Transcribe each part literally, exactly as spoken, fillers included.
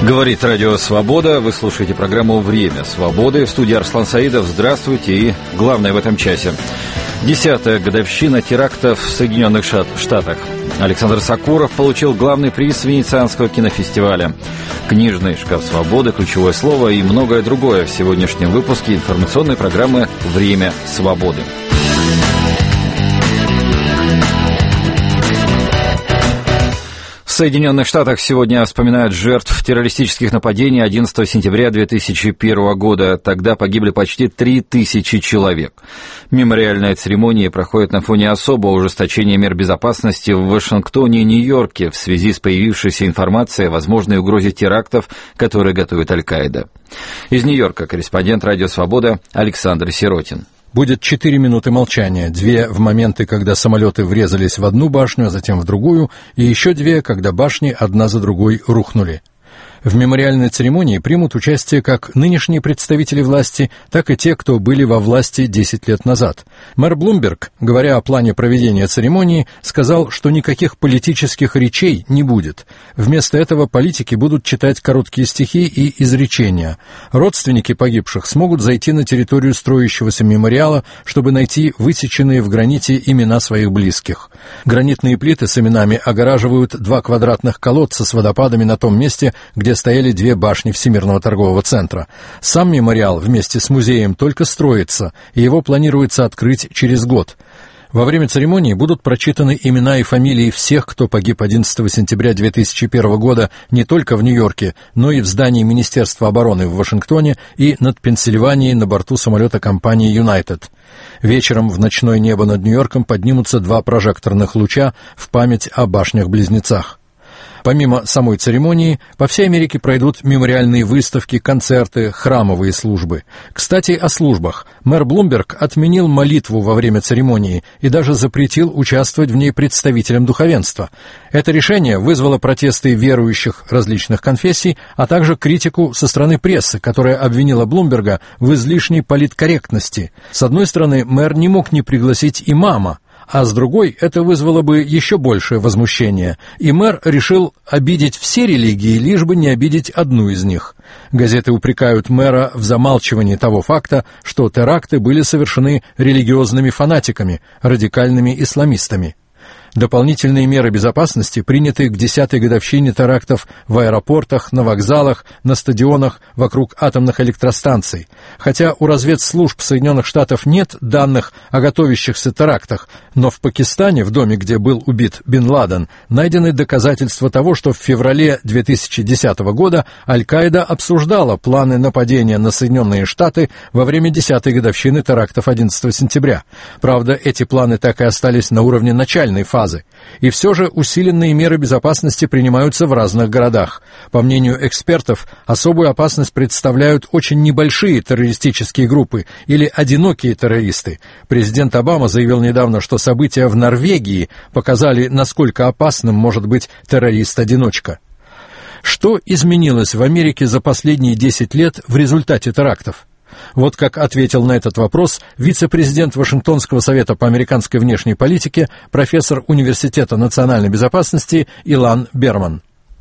Говорит Радио Свобода. Вы слушаете программу «Время свободы». В студии Арслан Саидов. Здравствуйте. И главное в этом часе. Десятая годовщина терактов в Соединенных Штатах. Александр Сокуров получил главный приз Венецианского кинофестиваля. Книжный шкаф свободы, ключевое слово и многое другое в сегодняшнем выпуске информационной программы «Время свободы». В Соединенных Штатах сегодня вспоминают жертв террористических нападений одиннадцатого сентября две тысячи первого года. Тогда погибли почти три тысячи человек. Мемориальная церемония проходит на фоне особого ужесточения мер безопасности в Вашингтоне и Нью-Йорке в связи с появившейся информацией о возможной угрозе терактов, которые готовит Аль-Каида. Из Нью-Йорка корреспондент «Радио Свобода» Александр Сиротин. Будет четыре минуты молчания, две в моменты, когда самолеты врезались в одну башню, а затем в другую, и еще две, когда башни одна за другой рухнули. В мемориальной церемонии примут участие как нынешние представители власти, так и те, кто были во власти десять лет назад. Мэр Блумберг, говоря о плане проведения церемонии, сказал, что никаких политических речей не будет. Вместо этого политики будут читать короткие стихи и изречения. Родственники погибших смогут зайти на территорию строящегося мемориала, чтобы найти высеченные в граните имена своих близких. Гранитные плиты с именами огораживают два квадратных колодца с водопадами на том месте, где стояли две башни Всемирного торгового центра. Сам мемориал вместе с музеем только строится, и его планируется открыть через год. Во время церемонии будут прочитаны имена и фамилии всех, кто погиб одиннадцатого сентября две тысячи первого года не только в Нью-Йорке, но и в здании Министерства обороны в Вашингтоне и над Пенсильванией на борту самолета компании United. Вечером в ночное небо над Нью-Йорком поднимутся два прожекторных луча в память о башнях-близнецах. Помимо самой церемонии, по всей Америке пройдут мемориальные выставки, концерты, храмовые службы. Кстати, о службах. Мэр Блумберг отменил молитву во время церемонии и даже запретил участвовать в ней представителям духовенства. Это решение вызвало протесты верующих различных конфессий, а также критику со стороны прессы, которая обвинила Блумберга в излишней политкорректности. С одной стороны, мэр не мог не пригласить имама, а с другой это вызвало бы еще большее возмущение, и мэр решил обидеть все религии, лишь бы не обидеть одну из них. Газеты упрекают мэра в замалчивании того факта, что теракты были совершены религиозными фанатиками, радикальными исламистами. Дополнительные меры безопасности приняты к десятой годовщине терактов в аэропортах, на вокзалах, на стадионах, вокруг атомных электростанций. Хотя у разведслужб Соединенных Штатов нет данных о готовящихся терактах, но в Пакистане, в доме, где был убит Бин Ладен, найдены доказательства того, что в феврале две тысячи десятого года Аль-Каида обсуждала планы нападения на Соединенные Штаты во время десятой годовщины терактов одиннадцатого сентября. Правда, эти планы так и остались на уровне начальной фазы. И все же усиленные меры безопасности принимаются в разных городах. По мнению экспертов, особую опасность представляют очень небольшие террористические группы или одинокие террористы. Президент Обама заявил недавно, что события в Норвегии показали, насколько опасным может быть террорист-одиночка. Что изменилось в Америке за последние десять лет в результате терактов? Вот как ответил на этот вопрос вице-президент Вашингтонского совета по американской внешней политике, профессор Университета национальной безопасности Илан Берман.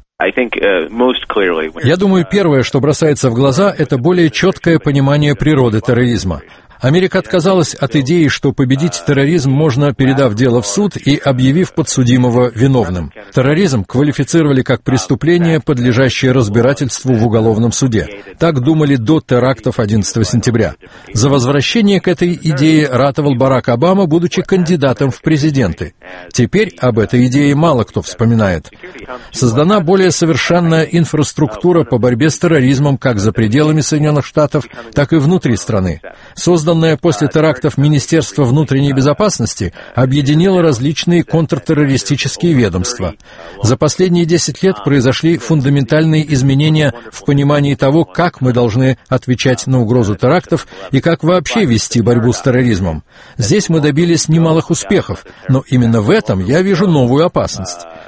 Я думаю, первое, что бросается в глаза, это более четкое понимание природы терроризма. Америка отказалась от идеи, что победить терроризм можно, передав дело в суд и объявив подсудимого виновным. Терроризм квалифицировали как преступление, подлежащее разбирательству в уголовном суде. Так думали до терактов одиннадцатого сентября. За возвращение к этой идее ратовал Барак Обама, будучи кандидатом в президенты. Теперь об этой идее мало кто вспоминает. Создана более совершенная инфраструктура по борьбе с терроризмом как за пределами Соединенных Штатов, так и внутри страны. Созданное после терактов Министерство внутренней безопасности объединило различные контртеррористические ведомства. За последние десять лет произошли фундаментальные изменения в понимании того, как мы должны отвечать на угрозу терактов и как вообще вести борьбу с терроризмом. Здесь мы добились немалых успехов, но именно в этом я вижу новую опасность.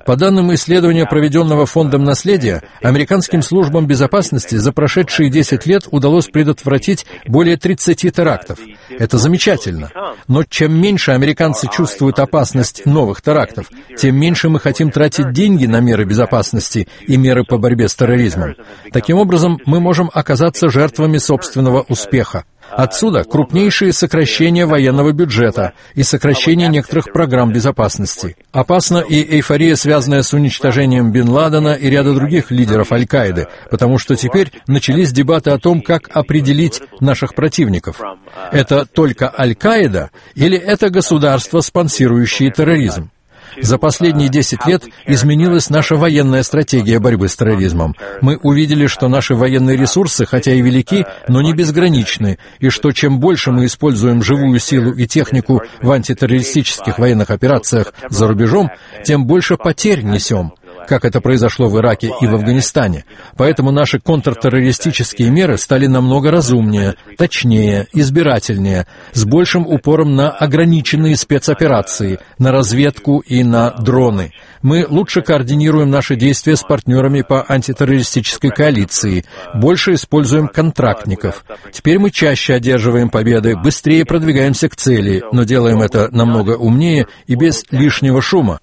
По данным исследования, проведенного Фондом наследия, американским службам безопасности за прошедшие десять лет удалось предотвратить более тридцати терактов. Это замечательно. Но чем меньше американцы чувствуют опасность новых терактов, тем меньше мы хотим тратить деньги на меры безопасности и меры по борьбе с терроризмом. Таким образом, мы можем оказаться жертвами собственного успеха. Отсюда крупнейшие сокращения военного бюджета и сокращение некоторых программ безопасности. Опасна и эйфория, связанная с уничтожением Бин Ладена и ряда других лидеров Аль-Каиды, потому что теперь начались дебаты о том, как определить наших противников. Это только Аль-Каида или это государства, спонсирующие терроризм? За последние десять лет изменилась наша военная стратегия борьбы с терроризмом. Мы увидели, что наши военные ресурсы, хотя и велики, но не безграничны, и что чем больше мы используем живую силу и технику в антитеррористических военных операциях за рубежом, тем больше потерь несем, как это произошло в Ираке и в Афганистане. Поэтому наши контртеррористические меры стали намного разумнее, точнее, избирательнее, с большим упором на ограниченные спецоперации, на разведку и на дроны. Мы лучше координируем наши действия с партнерами по антитеррористической коалиции, больше используем контрактников. Теперь мы чаще одерживаем победы, быстрее продвигаемся к цели, но делаем это намного умнее и без лишнего шума.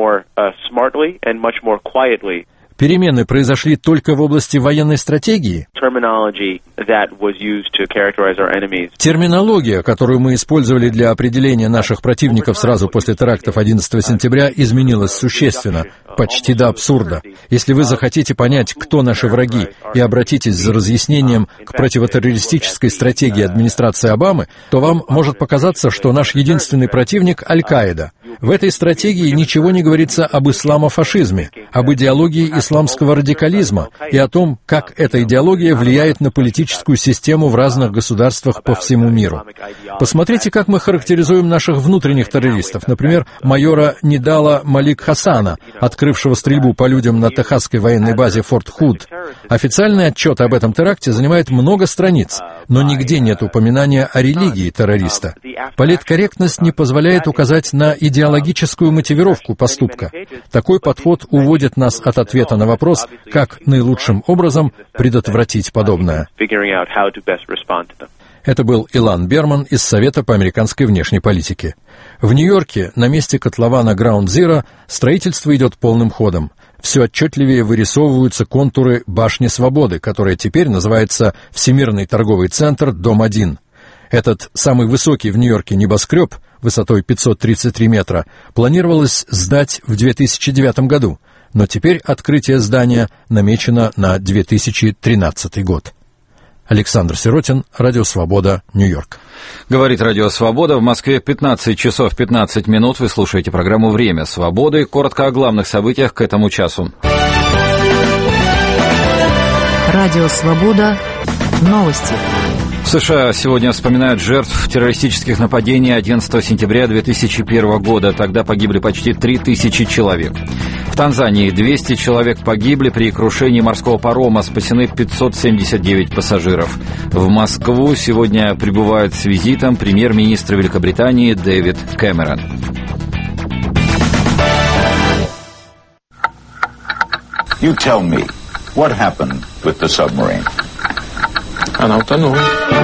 Перемены произошли только в области военной стратегии. Терминология, которую мы использовали для определения наших противников сразу после терактов одиннадцатого сентября, изменилась существенно, почти до абсурда. Если вы захотите понять, кто наши враги, и обратитесь за разъяснением к противотеррористической стратегии администрации Обамы, то вам может показаться, что наш единственный противник — Аль-Каида. В этой стратегии ничего не говорится об исламофашизме, об идеологии исламского радикализма и о том, как эта идеология влияет на политическую систему в разных государствах по всему миру. Посмотрите, как мы характеризуем наших внутренних террористов, например, майора Нидала Малик Хасана, открывшего стрельбу по людям на техасской военной базе Форт Худ. Официальный отчет об этом теракте занимает много страниц, но нигде нет упоминания о религии террориста. Политкорректность не позволяет указать на идеологическую мотивировку поступка. Такой подход уводит нас от ответа на вопрос, как наилучшим образом предотвратить подобное. Это был Илан Берман из Совета по американской внешней политике. В Нью-Йорке на месте котлована Граунд Зиро строительство идет полным ходом. Все отчетливее вырисовываются контуры Башни Свободы, которая теперь называется Всемирный торговый центр Дом один. Этот самый высокий в Нью-Йорке небоскреб высотой пятьсот тридцать три метра планировалось сдать в две тысячи девятом году, но теперь открытие здания намечено на две тысячи тринадцатый год. Александр Сиротин, Радио Свобода, Нью-Йорк. Говорит Радио Свобода. В Москве пятнадцать часов пятнадцать минут. Вы слушаете программу «Время свободы». Коротко о главных событиях к этому часу. Радио Свобода. Новости. В США сегодня вспоминают жертв террористических нападений одиннадцатого сентября две тысячи первого года. Тогда погибли почти три тысячи человек. В Танзании двести человек погибли при крушении морского парома, спасены пятьсот семьдесят девять пассажиров. В Москву сегодня прибывает с визитом премьер-министр Великобритании Дэвид Кэмерон. You tell me, what happened with the submarine? Она утонула.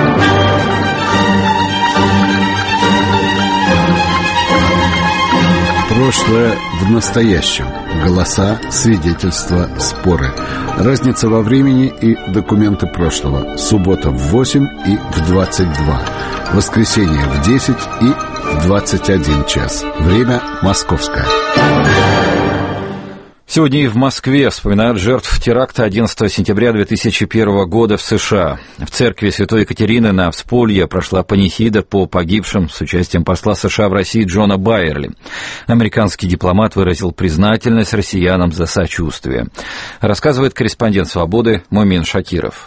Прошлое в настоящем. Голоса, свидетельства, споры. Разница во времени и документы прошлого. Суббота в восемь и в двадцать два. Воскресенье в десять и в двадцать один час. Время московское. Сегодня и в Москве вспоминают жертв теракта одиннадцатого сентября две тысячи первого года в США. В церкви Святой Екатерины на Всполье прошла панихида по погибшим с участием посла США в России Джона Байерли. Американский дипломат выразил признательность россиянам за сочувствие. Рассказывает корреспондент «Свободы» Мумин Шакиров.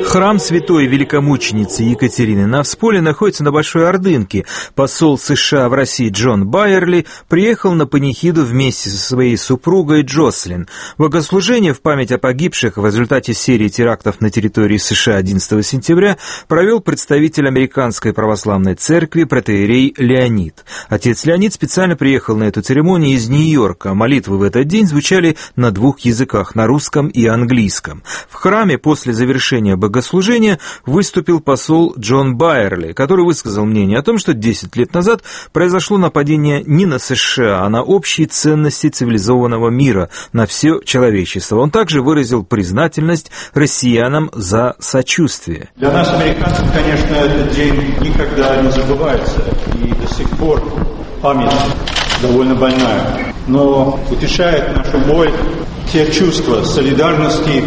Храм святой великомученицы Екатерины на Всполе находится на Большой Ордынке. Посол США в России Джон Байерли приехал на панихиду вместе со своей супругой Джослин. Богослужение в память о погибших в результате серии терактов на территории США одиннадцатого сентября провел представитель Американской православной церкви протоиерей Леонид. Отец Леонид специально приехал на эту церемонию из Нью-Йорка. Молитвы в этот день звучали на двух языках, на русском и английском. В храме после завершения богослужения служения выступил посол Джон Байерли, который высказал мнение о том, что десять лет назад произошло нападение не на США, а на общие ценности цивилизованного мира, на все человечество. Он также выразил признательность россиянам за сочувствие. Для нас, американцев, конечно, этот день никогда не забывается, и до сих пор память довольно больная. Но утешает нашу боль те чувства солидарности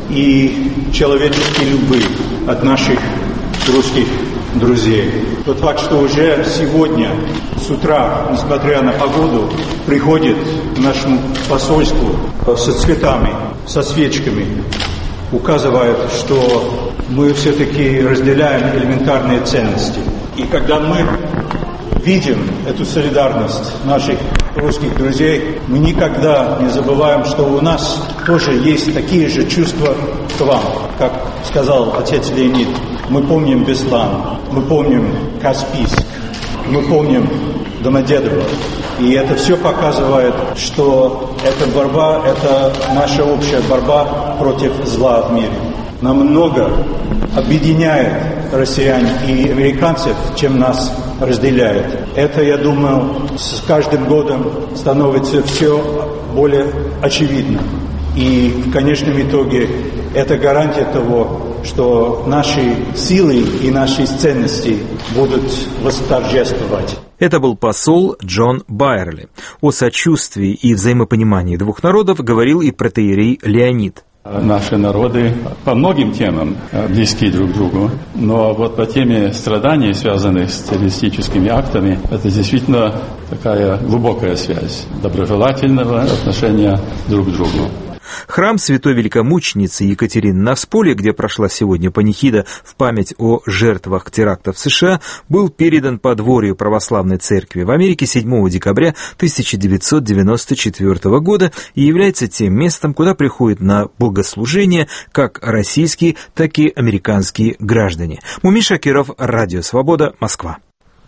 и человеческой любви от наших русских друзей. Тот факт, что уже сегодня с утра, несмотря на погоду, приходит к нашему посольству со цветами, со свечками, указывает, что мы все-таки разделяем элементарные ценности. И когда мы видим эту солидарность наших русских друзей, мы никогда не забываем, что у нас тоже есть такие же чувства к вам. Как сказал отец Леонид, мы помним Беслан, мы помним Каспийск, мы помним Домодедово. И это все показывает, что эта борьба, это наша общая борьба против зла в мире. Намного объединяет россиян и американцев, чем нас разделяет. Это, я думаю, с каждым годом становится все более очевидно. И в конечном итоге это гарантия того, что наши силы и наши ценности будут восторжествовать. Это был посол Джон Байерли. О сочувствии и взаимопонимании двух народов говорил и протоиерей Леонид. Наши народы по многим темам близки друг к другу, но вот по теме страданий, связанных с террористическими актами, это действительно такая глубокая связь доброжелательного отношения друг к другу. Храм святой великомученицы Екатерины на Всполе, где прошла сегодня панихида в память о жертвах терактов в США, был передан подворью православной церкви в Америке седьмого декабря тысяча девятьсот девяносто четвёртого года и является тем местом, куда приходят на богослужение как российские, так и американские граждане. Мумий Шакиров, Радио Свобода, Москва.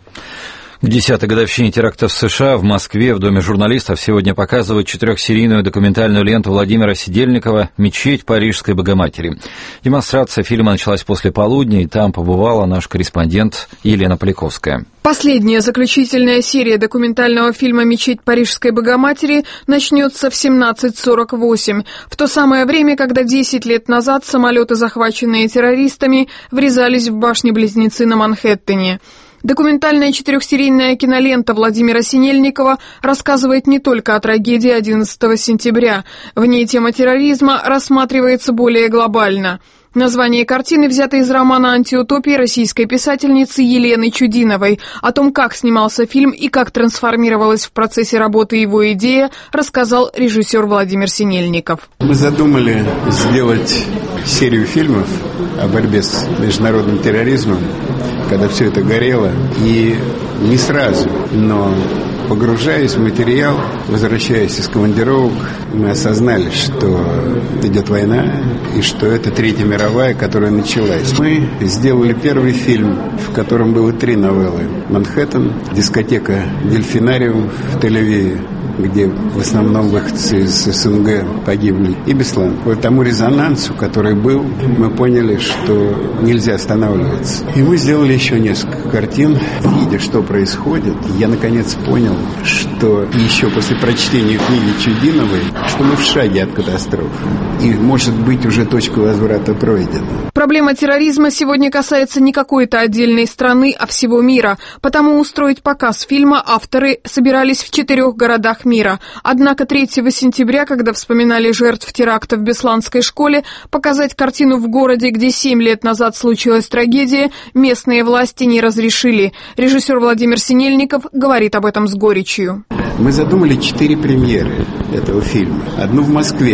К десятой годовщине терактов в США в Москве в Доме журналистов сегодня показывают четырехсерийную документальную ленту Владимира Сидельникова «Мечеть Парижской Богоматери». Демонстрация фильма началась после полудня, и там побывала наш корреспондент Елена Поляковская. Последняя заключительная серия документального фильма «Мечеть Парижской Богоматери» начнется в семнадцать сорок восемь, в то самое время, когда десять лет назад самолеты, захваченные террористами, врезались в башни-близнецы на Манхэттене. Документальная четырехсерийная кинолента Владимира Синельникова рассказывает не только о трагедии одиннадцатого сентября. В ней тема терроризма рассматривается более глобально. Название картины взято из романа «Антиутопия» российской писательницы Елены Чудиновой. О том, как снимался фильм и как трансформировалась в процессе работы его идея, рассказал режиссер Владимир Синельников. Мы задумали сделать серию фильмов о борьбе с международным терроризмом, когда все это горело, и не сразу, но погружаясь в материал, возвращаясь из командировок, мы осознали, что идет война и что это Третья мировая, которая началась. Мы сделали первый фильм, в котором было три новеллы. «Манхэттен», дискотека «Дельфинариум» в Тель-Авиве, где в основном выходцы из СНГ погибли, и Беслан. По тому резонансу, который был, мы поняли, что нельзя останавливаться. И мы сделали еще несколько картин. Видя, что происходит, я наконец понял, что еще после прочтения книги Чудиновой, что мы в шаге от катастрофы. И, может быть, уже точка возврата пройдена. Проблема терроризма сегодня касается не какой-то отдельной страны, а всего мира. Потому устроить показ фильма авторы собирались в четырех городах мира. Однако третьего сентября, когда вспоминали жертв теракта в Бесланской школе, показать картину в городе, где семь лет назад случилась трагедия, местные власти не разрешили. Режиссер Владимир Синельников говорит об этом с горечью. Мы задумали четыре премьеры этого фильма. Одну в Москве,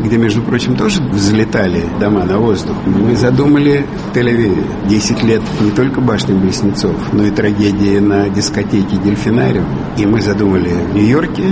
где, между прочим, тоже взлетали дома на воздух, мы задумали в Тель-Авиве. Десять лет не только башня Близнецов, но и трагедия на дискотеке «Дельфинариум». И мы задумали в Нью-Йорке.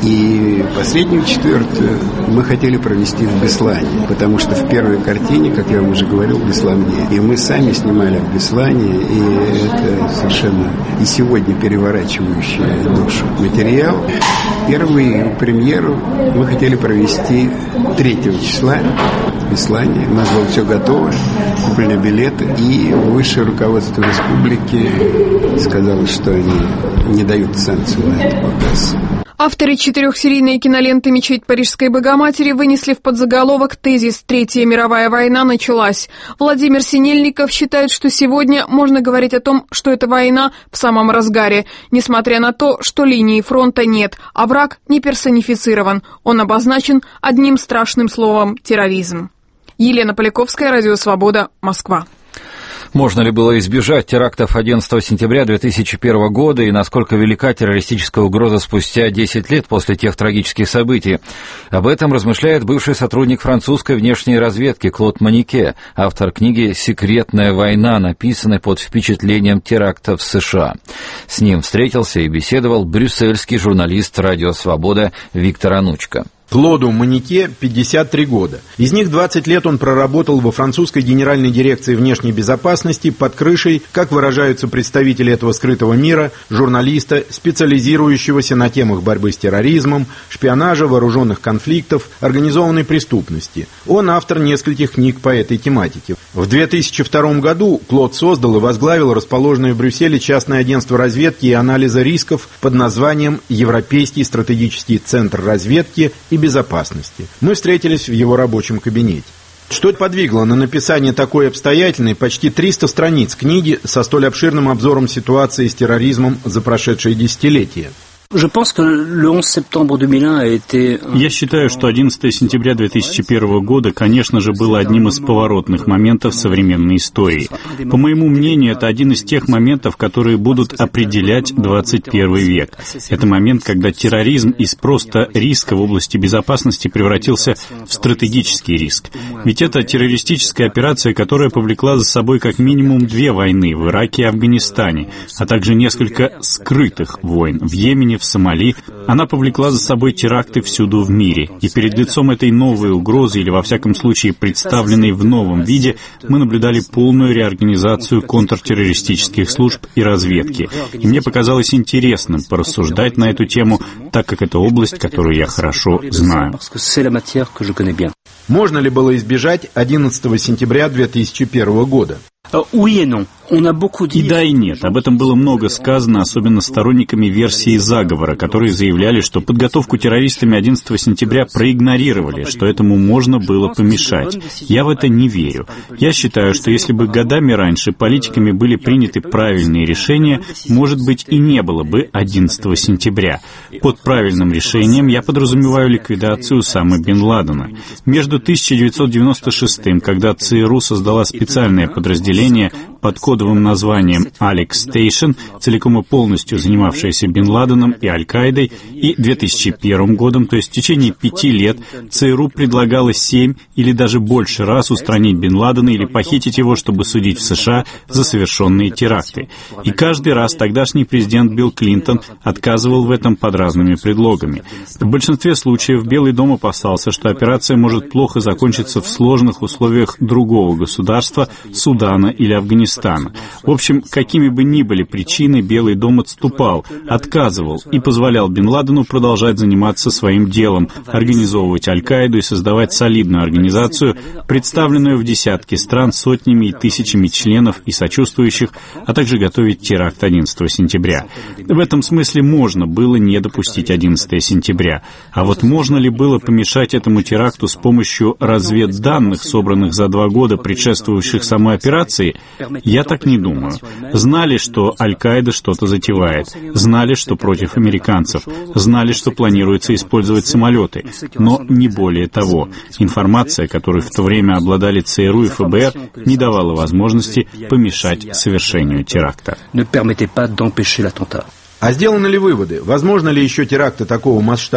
И последнюю, четвертую, мы хотели провести в Беслане, потому что в первой картине, как я вам уже говорил, Беслан где. И мы сами снимали в Беслане, и это совершенно и сегодня переворачивающий душу материал. Первую премьеру мы хотели провести третьего числа в Беслане. У нас было все готово, купили билеты, и высшее руководство республики сказало, что они не дают санкцию на этот показ. Авторы четырехсерийной киноленты «Мечеть Парижской Богоматери» вынесли в подзаголовок тезис «Третья мировая война началась». Владимир Синельников считает, что сегодня можно говорить о том, что эта война в самом разгаре, несмотря на то, что линии фронта нет, а враг не персонифицирован. Он обозначен одним страшным словом «терроризм». Елена Поляковская, Радио Свобода, Москва. Можно ли было избежать терактов одиннадцатого сентября две тысячи первого года и насколько велика террористическая угроза спустя десять лет после тех трагических событий? Об этом размышляет бывший сотрудник французской внешней разведки Клод Монике, автор книги «Секретная война», написанной под впечатлением терактов в США. С ним встретился и беседовал брюссельский журналист «Радио Свобода» Виктор Анучко. Клоду Монике пятьдесят три года. Из них двадцать лет он проработал во французской генеральной дирекции внешней безопасности под крышей, как выражаются представители этого скрытого мира, журналиста, специализирующегося на темах борьбы с терроризмом, шпионажа, вооруженных конфликтов, организованной преступности. Он автор нескольких книг по этой тематике. В две тысячи втором году Клод создал и возглавил расположенное в Брюсселе частное агентство разведки и анализа рисков под названием «Европейский стратегический центр разведки и безопасности». Мы встретились в его рабочем кабинете. Что подвигло на написание такой обстоятельной, почти триста страниц книги со столь обширным обзором ситуации с терроризмом за прошедшие десятилетия? Я считаю, что одиннадцатое сентября две тысячи первого года, конечно же, было одним из поворотных моментов современной истории. По моему мнению, это один из тех моментов, которые будут определять двадцать первый век. Это момент, когда терроризм из просто риска в области безопасности превратился в стратегический риск. Ведь это террористическая операция, которая повлекла за собой как минимум две войны в Ираке и Афганистане, а также несколько скрытых войн в Йемене, в Сомали. Она повлекла за собой теракты всюду в мире. И перед лицом этой новой угрозы, или во всяком случае представленной в новом виде, мы наблюдали полную реорганизацию контртеррористических служб и разведки. И мне показалось интересным порассуждать на эту тему, так как это область, которую я хорошо знаю. Можно ли было избежать одиннадцатого сентября две тысячи первого года? И да, и нет. Об этом было много сказано, особенно сторонниками версии заговора, которые заявляли, что подготовку террористами одиннадцатого сентября проигнорировали, что этому можно было помешать. Я в это не верю. Я считаю, что если бы годами раньше политиками были приняты правильные решения, может быть, и не было бы одиннадцатого сентября. Под правильным решением я подразумеваю ликвидацию Усамы бен Ладена. Между тысяча девятьсот девяносто шестым, когда ЦРУ создала специальное подразделение под кодовым названием «Алекс Стейшн», целиком и полностью занимавшаяся Бен Ладеном и Аль-Каидой, и две тысячи первым годом, то есть в течение пяти лет, ЦРУ предлагала семь или даже больше раз устранить Бен Ладена или похитить его, чтобы судить в США за совершенные теракты. И каждый раз тогдашний президент Билл Клинтон отказывал в этом под разными предлогами. В большинстве случаев Белый дом опасался, что операция может плохо закончиться в сложных условиях другого государства, Судана или Афганистана. В общем, какими бы ни были причины, Белый дом отступал, отказывал и позволял Бен Ладену продолжать заниматься своим делом, организовывать Аль-Каиду и создавать солидную организацию, представленную в десятки стран сотнями и тысячами членов и сочувствующих, а также готовить теракт одиннадцатого сентября. В этом смысле можно было не допустить одиннадцатого сентября. А вот можно ли было помешать этому теракту с помощью разведданных, собранных за два года предшествующих самой операции? Я так не думаю. Знали, что Аль-Каида что-то затевает. Знали, что против американцев. Знали, что планируется использовать самолеты. Но не более того. Информация, которой в то время обладали ЦРУ и ФБР, не давала возможности помешать совершению теракта. А сделаны ли выводы? Возможно ли еще теракты такого масштаба?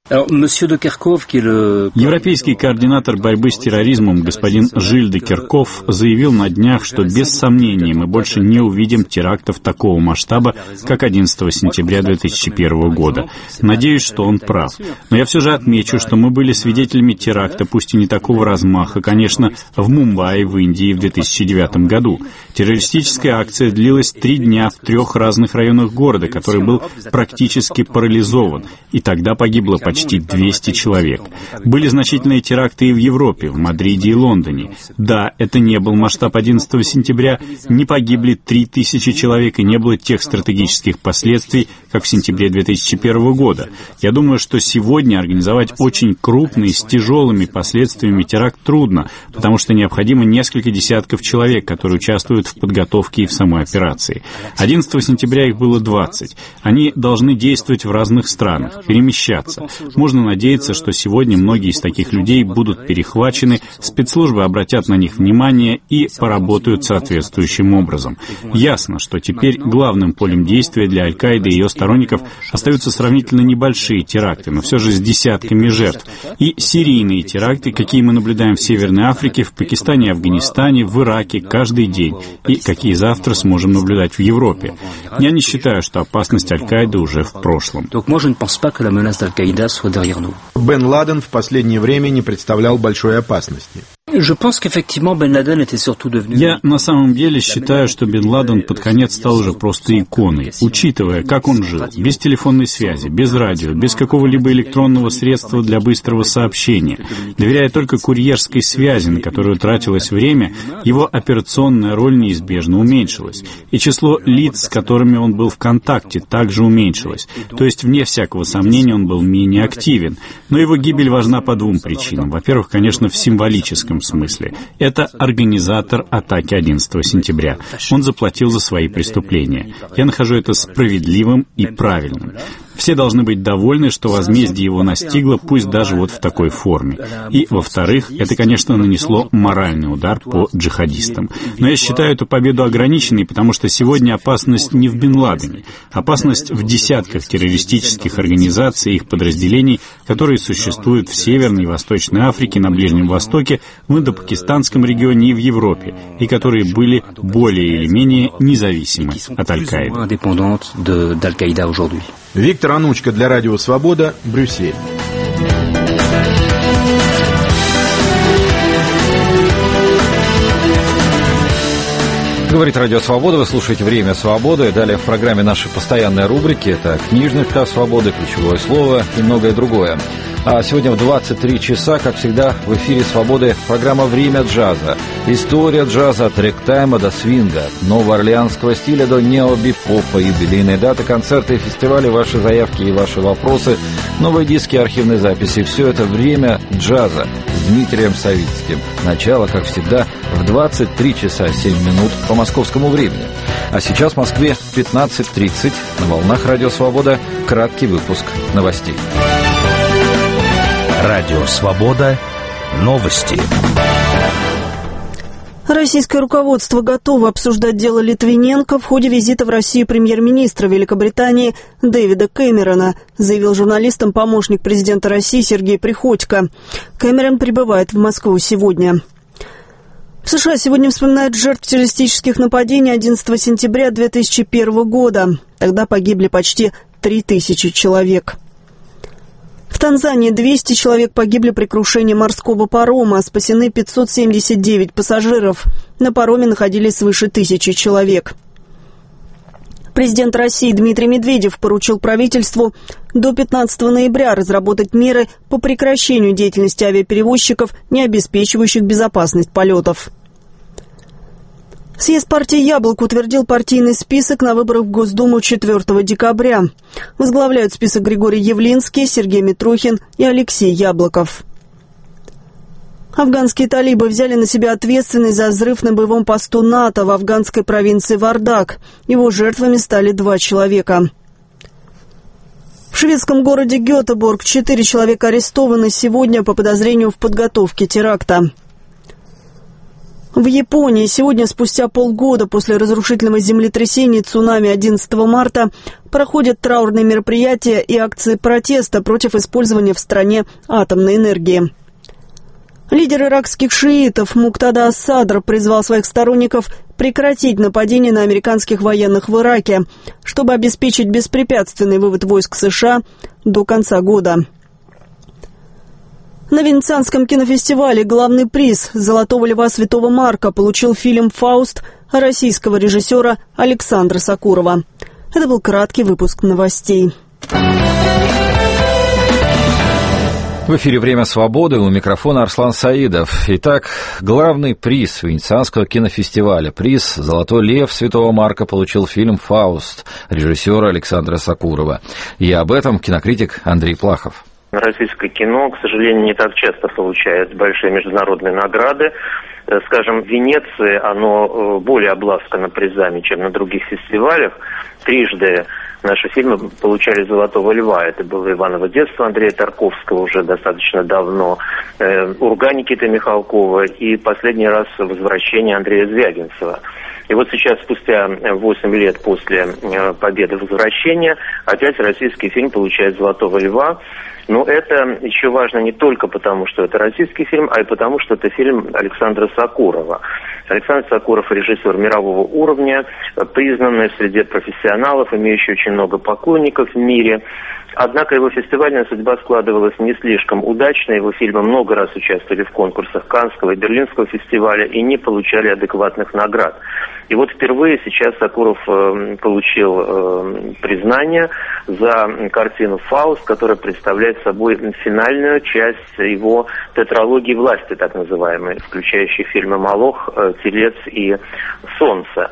Европейский координатор борьбы с терроризмом господин Жиль де Кирков заявил на днях, что без сомнения мы больше не увидим терактов такого масштаба, как одиннадцатого сентября две тысячи первого года. Надеюсь, что он прав. Но я все же отмечу, что мы были свидетелями теракта, пусть и не такого размаха, конечно, в Мумбаи, в Индии в две тысячи девятом году. Террористическая акция длилась три дня в трех разных районах города, который был практически парализован, и тогда погибло почти почти двести человек. Были значительные теракты и в Европе, в Мадриде и Лондоне. Да, это не был масштаб одиннадцатого сентября, не погибли три тысячи человек и не было тех стратегических последствий, как в сентябре две тысячи первого года. Я думаю, что сегодня организовать очень крупный, с тяжелыми последствиями теракт трудно, потому что необходимо несколько десятков человек, которые участвуют в подготовке и в самой операции. одиннадцатого сентября их было двадцать. Они должны действовать в разных странах, перемещаться. Можно надеяться, что сегодня многие из таких людей будут перехвачены, спецслужбы обратят на них внимание и поработают соответствующим образом. Ясно, что теперь главным полем действия для Аль-Каиды и ее сторонников остаются сравнительно небольшие теракты, но все же с десятками жертв. И серийные теракты, какие мы наблюдаем в Северной Африке, в Пакистане, Афганистане, в Ираке каждый день, и какие завтра сможем наблюдать в Европе. Я не считаю, что опасность Аль-Каиды уже в прошлом. Бен Ладен в последнее время не представлял большой опасности. Я на самом деле считаю, что Бен Ладен под конец стал уже просто иконой, учитывая, как он жил, без телефонной связи, без радио, без какого-либо электронного средства для быстрого сообщения. Доверяя только курьерской связи, на которую тратилось время, его операционная роль неизбежно уменьшилась, и число лиц, с которыми он был в контакте, также уменьшилось. То есть, вне всякого сомнения, он был менее активен. Но его гибель важна по двум причинам. Во-первых, конечно, в символическом смысле. Это организатор атаки одиннадцатого сентября. Он заплатил за свои преступления. Я нахожу это справедливым и правильным. Все должны быть довольны, что возмездие его настигло, пусть даже вот в такой форме. И, во-вторых, это, конечно, нанесло моральный удар по джихадистам. Но я считаю эту победу ограниченной, потому что сегодня опасность не в Бен Ладене. Опасность в десятках террористических организаций и их подразделений, которые существуют в Северной и Восточной Африке, на Ближнем Востоке, в Индопакистанском регионе и в Европе, и которые были более или менее независимы от Аль-Каиды. Виктор Анучко для Радио Свобода, Брюссель. Говорит Радио Свобода, вы слушаете «Время свободы». Далее в программе наши постоянные рубрики. Это «Книжный шкаф свободы», «Ключевое слово» и многое другое. А сегодня в двадцать три часа, как всегда, в эфире «Свободы» программа «Время джаза». История джаза от рэгтайма до свинга, новоорлеанского стиля до нео-бипопа, юбилейные даты, концерты, фестивали, ваши заявки и ваши вопросы, новые диски, архивные записи. Все это «Время джаза» с Дмитрием Савицким. Начало, как всегда, в двадцать три часа семь минут по московскому времени. А сейчас в Москве пятнадцать тридцать. На волнах «Радио Свобода» краткий выпуск новостей. Радио Свобода. Новости. Российское руководство готово обсуждать дело Литвиненко в ходе визита в Россию премьер-министра Великобритании Дэвида Кэмерона, заявил журналистам помощник президента России Сергей Приходько. Кэмерон прибывает в Москву сегодня. В США сегодня вспоминают жертв террористических нападений одиннадцатого сентября две тысячи первого года. Тогда погибли почти три тысячи человек. В Танзании двести человек погибли при крушении морского парома, а спасены пятьсот семьдесят девять пассажиров. На пароме находились свыше тысячи человек. Президент России Дмитрий Медведев поручил правительству до пятнадцатого ноября разработать меры по прекращению деятельности авиаперевозчиков, не обеспечивающих безопасность полетов. Съезд партии «Яблоко» утвердил партийный список на выборах в Госдуму четвёртого декабря. Возглавляют список Григорий Явлинский, Сергей Митрохин и Алексей Яблоков. Афганские талибы взяли на себя ответственность за взрыв на боевом посту НАТО в афганской провинции Вардак. Его жертвами стали два человека. В шведском городе Гетеборг четыре человека арестованы сегодня по подозрению в подготовке теракта. В Японии сегодня, спустя полгода после разрушительного землетрясения и цунами одиннадцатого марта, проходят траурные мероприятия и акции протеста против использования в стране атомной энергии. Лидер иракских шиитов Муктада ас-Садр призвал своих сторонников прекратить нападение на американских военных в Ираке, чтобы обеспечить беспрепятственный вывод войск США до конца года. На Венецианском кинофестивале главный приз «Золотого льва Святого Марка» получил фильм «Фауст» российского режиссера Александра Сокурова. Это был краткий выпуск новостей. В эфире «Время свободы», у микрофона Арслан Саидов. Итак, главный приз Венецианского кинофестиваля, приз «Золотой лев Святого Марка» получил фильм «Фауст» режиссера Александра Сокурова. И об этом кинокритик Андрей Плахов. Российское кино, к сожалению, не так часто получает большие международные награды. Скажем, в Венеции оно более обласкано призами, чем на других фестивалях. Трижды наши фильмы получали «Золотого льва». Это было «Иваново детство» Андрея Тарковского уже достаточно давно, «Урга» Никиты Михалкова и последний раз «Возвращение» Андрея Звягинцева. И вот сейчас, спустя восемь лет после победы «Возвращения», опять российский фильм получает «Золотого льва». Но это еще важно не только потому, что это российский фильм, а и потому, что это фильм Александра Сокурова. Александр Сокуров – режиссер мирового уровня, признанный среди профессионалов, имеющий очень много поклонников в мире. Однако его фестивальная судьба складывалась не слишком удачно. Его фильмы много раз участвовали в конкурсах Каннского и Берлинского фестиваля и не получали адекватных наград. И вот впервые сейчас Сокуров э, получил э, признание за картину «Фауст», которая представляет собой финальную часть его тетралогии власти, так называемой, включающей фильмы «Молох», «Телец» и «Солнце».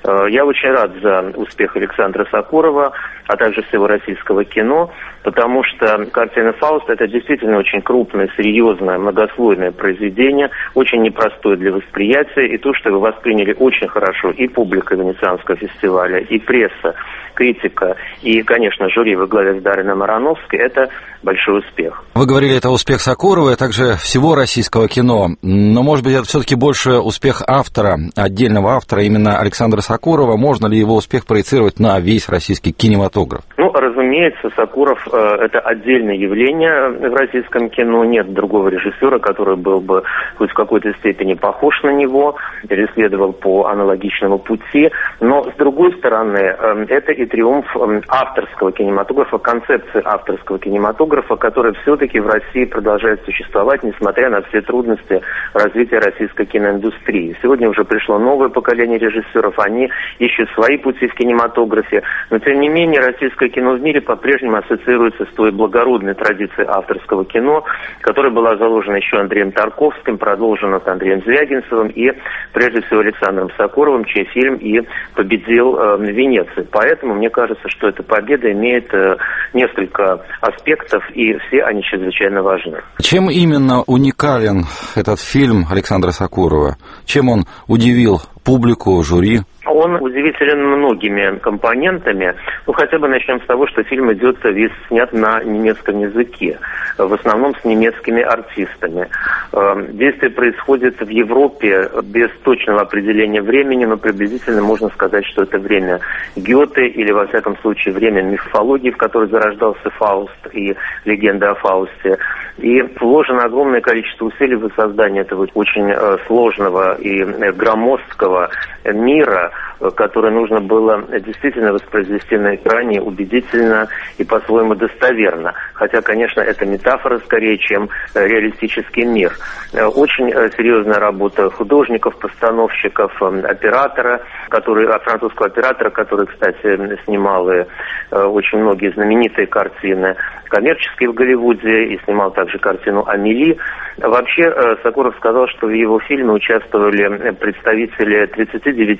Я очень рад за успех Александра Сокурова, а также всего российского кино, потому что картина «Фауст» — это действительно очень крупное, серьезное, многослойное произведение, очень непростое для восприятия, и то, что его восприняли очень хорошо и публика Венецианского фестиваля, и пресса, критика, и, конечно, жюри во главе с Дарьей Аронофской — это большой успех. Вы говорили, это успех Сокурова, а также всего российского кино, но, может быть, это все-таки больше успех автора, отдельного автора, именно Александра Сокурова. Можно ли его успех проецировать на весь российский кинематограф? Ну, разумеется, Сокуров э, – это отдельное явление в российском кино. Нет другого режиссера, который был бы хоть в какой-то степени похож на него или следовал по аналогичному пути. Но, с другой стороны, э, это и триумф э, авторского кинематографа, концепции авторского кинематографа, которая все-таки в России продолжает существовать, несмотря на все трудности развития российской киноиндустрии. Сегодня уже пришло новое поколение режиссеров, они ищут свои пути в кинематографе, но, тем не менее, российское кино в мире по-прежнему ассоциируется с той благородной традицией авторского кино, которая была заложена еще Андреем Тарковским, продолжена с Андреем Звягинцевым и, прежде всего, Александром Сокуровым, чей фильм и победил э, в Венеции. Поэтому мне кажется, что эта победа имеет э, несколько аспектов, и все они чрезвычайно важны. Чем именно уникален этот фильм Александра Сокурова? Чем он удивил публику, жюри? Он удивителен многими компонентами. Ну, хотя бы начнем с того, что фильм идет весь снят на немецком языке, в основном с немецкими артистами. Действие происходит в Европе без точного определения времени, но приблизительно можно сказать, что это время Гёте, или, во всяком случае, время мифологии, в которой зарождался Фауст и легенда о Фаусте. И вложено огромное количество усилий в создание этого очень сложного и громоздкого мира, которое нужно было действительно воспроизвести на экране убедительно и по-своему достоверно. Хотя, конечно, это метафора скорее, чем реалистический мир. Очень серьезная работа художников, постановщиков, оператора, который, французского оператора, который, кстати, снимал и очень многие знаменитые картины коммерческие в Голливуде и снимал также картину «Амели». Вообще, Сокуров сказал, что в его фильме участвовали представители тридцати девяти стран.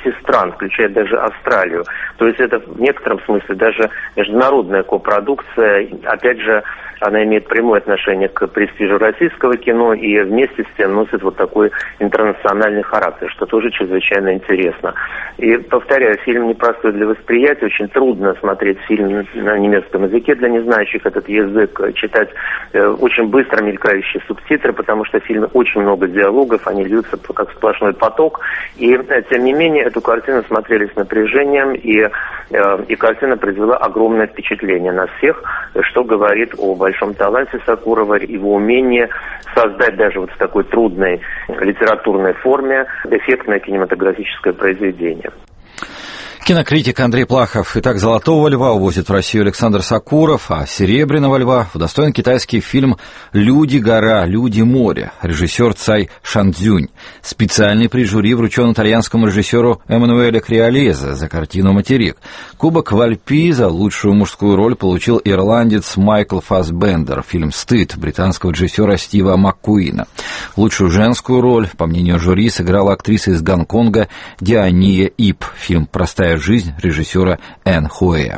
стран, включает даже Австралию. То есть это в некотором смысле даже международная копродукция. Опять же, она имеет прямое отношение к престижу российского кино и вместе с тем носит вот такой интернациональный характер, что тоже чрезвычайно интересно. И, повторяю, фильм непростой для восприятия, очень трудно смотреть фильм на немецком языке для незнающих этот язык, читать э, очень быстро мелькающие субтитры, потому что в фильме очень много диалогов, они льются как сплошной поток, и, э, тем не менее, эту картину смотрели с напряжением, и, э, и картина произвела огромное впечатление на всех, что говорит о большом таланте Сокурова, его умении создать даже вот в такой трудной литературной форме эффектное кинематографическое произведение. Кинокритик Андрей Плахов. Итак, «Золотого льва» увозит в Россию Александр Сокуров, а «Серебряного льва» удостоен китайский фильм «Люди-гора, люди-море», режиссер Цай Шанцзюнь. Специальный приз жюри вручен итальянскому режиссеру Эммануэле Криолезе за картину «Материк». Кубок Вальпи за лучшую мужскую роль получил ирландец Майкл Фассбендер. Фильм «Стыд» британского режиссера Стива МакКуина. Лучшую женскую роль, по мнению жюри, сыграла актриса из Гонконга Диония Ип. Фильм «Простая жизнь» режиссера Энн Хуэя.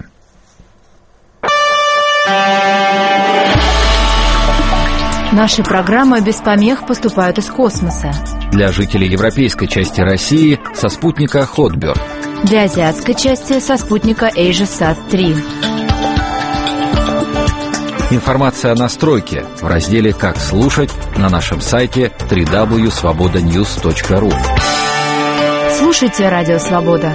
Наши программы без помех поступают из космоса. Для жителей европейской части России со спутника Хотберд. Для азиатской части со спутника AsiaSat три. Информация о настройке в разделе «Как слушать» на нашем сайте дабл ю дабл ю дабл ю точка свобода ньюс точка ру. Слушайте «Радио Свобода».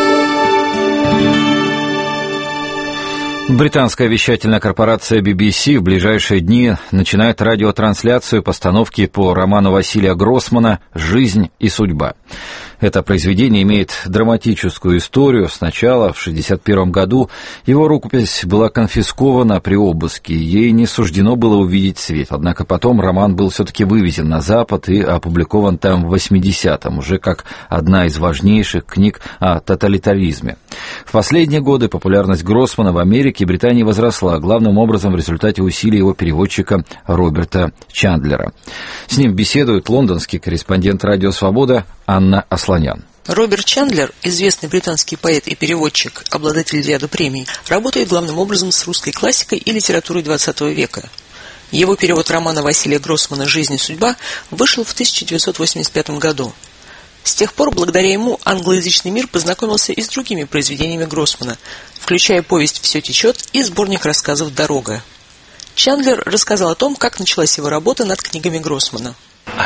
Британская вещательная корпорация би би си в ближайшие дни начинает радиотрансляцию постановки по роману Василия Гроссмана «Жизнь и судьба». Это произведение имеет драматическую историю. Сначала, в шестьдесят первом году, его рукопись была конфискована при обыске, ей не суждено было увидеть свет. Однако потом роман был все-таки вывезен на Запад и опубликован там в восьмидесятом, уже как одна из важнейших книг о тоталитаризме. В последние годы популярность Гроссмана в Америке и Британии возросла, главным образом в результате усилий его переводчика Роберта Чандлера. С ним беседует лондонский корреспондент «Радио Свобода» Анна Асланян. Роберт Чандлер, известный британский поэт и переводчик, обладатель ряда премий, работает главным образом с русской классикой и литературой двадцатого века. Его перевод романа Василия Гроссмана «Жизнь и судьба» вышел в тысяча девятьсот восемьдесят пятом году. С тех пор, благодаря ему, англоязычный мир познакомился и с другими произведениями Гроссмана, включая повесть «Все течет» и сборник рассказов «Дорога». Чандлер рассказал о том, как началась его работа над книгами Гроссмана.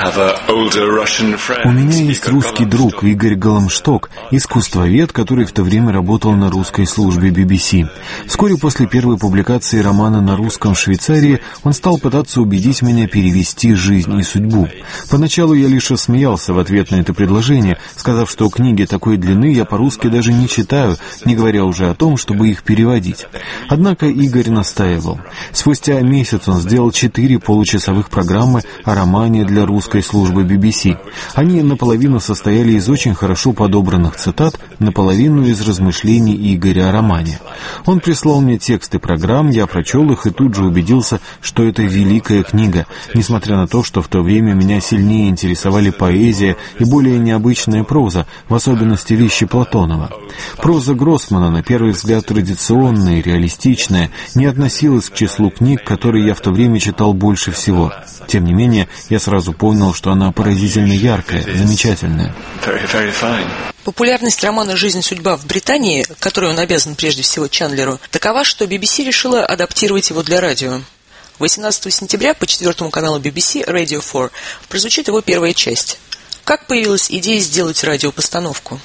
У меня есть русский друг Игорь Голомшток, искусствовед, который в то время работал на русской службе би би си. Вскоре после первой публикации романа на русском в Швейцарии он стал пытаться убедить меня перевести «Жизнь и судьбу». Поначалу я лишь смеялся в ответ на это предложение, сказав, что книги такой длины я по-русски даже не читаю, не говоря уже о том, чтобы их переводить. Однако Игорь настаивал. Спустя месяц он сделал четыре получасовых программы о романе для русской службы би би си. Они наполовину состояли из очень хорошо подобранных цитат, наполовину из размышлений Игоря о романе. Он прислал мне тексты программ, я прочел их и тут же убедился, что это великая книга, несмотря на то, что в то время меня сильнее интересовали поэзия и более необычная проза, в особенности вещи Платонова. Проза Гроссмана, на первый взгляд традиционная и реалистичная, не относилась к числу книг, которые я в то время читал больше всего. Тем не менее, я сразу понял, что она поразительно яркая, замечательная. Популярность романа «Жизнь и судьба» в Британии, которой он обязан прежде всего Чандлеру, такова, что би би си решила адаптировать его для радио. восемнадцатого сентября по четвертому каналу би би си Radio четыре прозвучит его первая часть. Как появилась идея сделать радиопостановку?